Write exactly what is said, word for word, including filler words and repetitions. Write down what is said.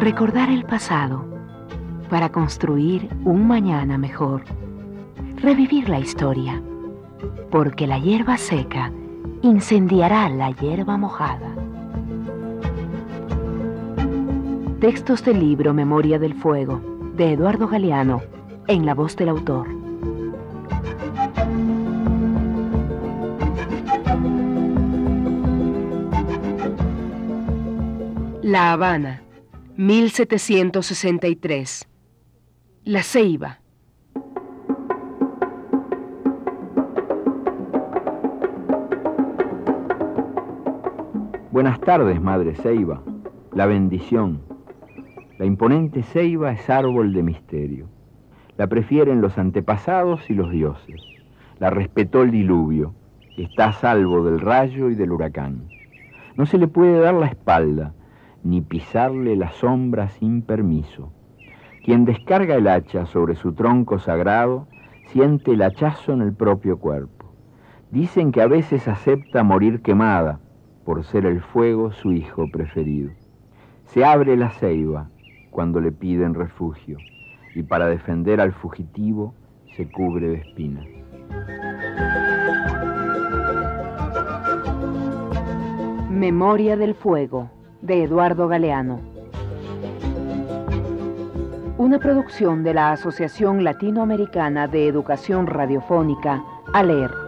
Recordar el pasado para construir un mañana mejor. Revivir la historia, porque la hierba seca incendiará la hierba mojada. Textos del libro Memoria del Fuego, de Eduardo Galeano, en la voz del autor. La Habana, mil setecientos sesenta y tres. La Ceiba. Buenas tardes, Madre Ceiba. La bendición. La imponente ceiba es árbol de misterio. La prefieren los antepasados y los dioses. La respetó el diluvio. Está a salvo del rayo y del huracán. No se le puede dar la espalda, ni pisarle la sombra sin permiso. Quien descarga el hacha sobre su tronco sagrado, siente el hachazo en el propio cuerpo. Dicen que a veces acepta morir quemada, por ser el fuego su hijo preferido. Se abre la ceiba cuando le piden refugio, y para defender al fugitivo se cubre de espinas. Memoria del Fuego, de Eduardo Galeano. Una producción de la Asociación Latinoamericana de Educación Radiofónica, ALER.